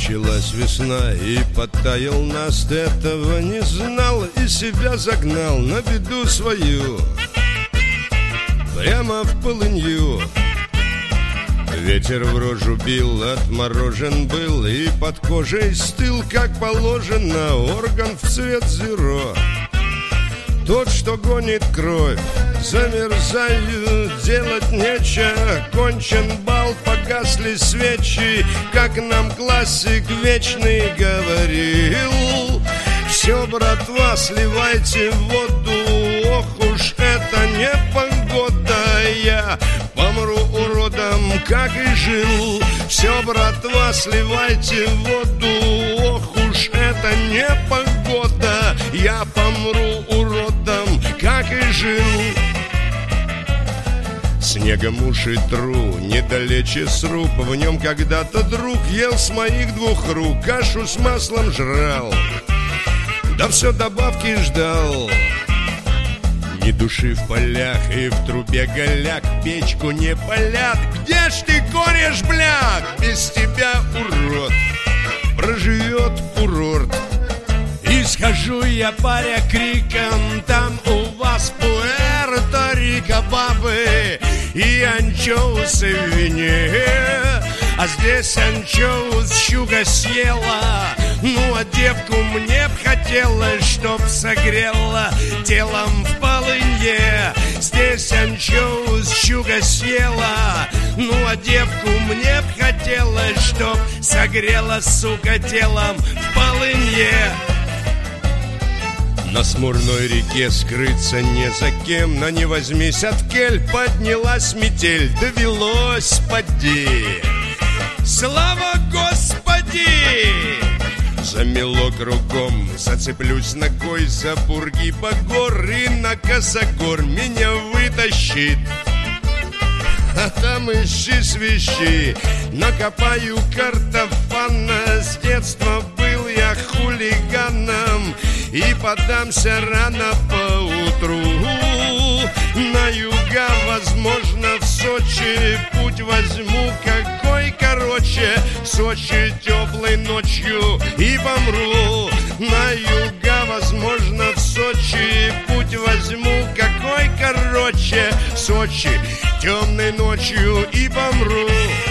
Началась весна и подтаял наст, этого не знал и себя загнал на беду свою прямо в полынью. Ветер в рожу бил, отморожен был и под кожей стыл, как положено, орган в цвет зеро. Тот, что гонит кровь, замерзаю, делать нечего. Кончен бал, погасли свечи, как нам классик вечный говорил. Все, братва, сливайте в воду, ох уж это не погода. Я помру уродом, как и жил. Все, братва, сливайте в воду, ох уж это не погода. Я помру уродом, как и жил. Снегом уши тру, недалече сруб. В нем когда-то друг ел с моих двух рук, кашу с маслом жрал, да все добавки ждал. Ни души в полях и в трубе голяк, печку не палят. Где ж ты кореш, бляк? Без тебя, урод, проживет курорт. И схожу я, паря, криком, там у вас Пуэрто-Рико бабы и анчоусы в вине. А здесь анчоус щука съела, ну а девку мне б хотелось, чтоб согрела телом в полынье. Здесь анчоус щука съела, ну а девку мне б хотелось, чтоб согрела, сука, телом в полынье. На смурной реке скрыться не за кем, но не возьмись от кель, поднялась метель, довелось поди. Слава Господи! Замело кругом, зацеплюсь ногой за бурги Багор, и на косогор меня вытащит. А там ищи свищи, накопаю картофана. С детства был я хулиганом и подамся рано поутру. На юга, возможно, в Сочи путь возьму какой короче. В Сочи теплой ночью и помру. На юга, возможно, в Сочи путь возьму какой короче. В Сочи темной ночью и помру.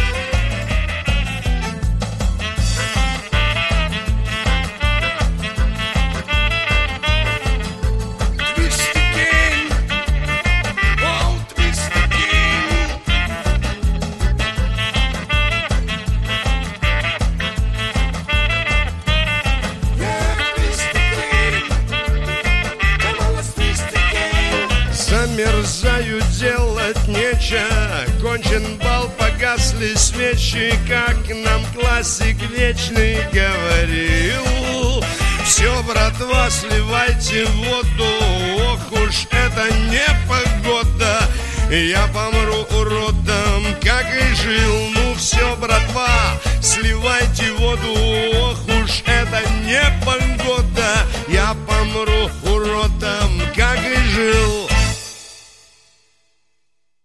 Замерзаю, делать нечего, кончен бал, погасли свечи, как нам классик вечный говорил. Все, братва, сливайте в воду, ох уж это не погода. Я помру уродом, как и жил. Ну все, братва, сливайте воду, ох уж это не погода. Я помру уродом, как и жил.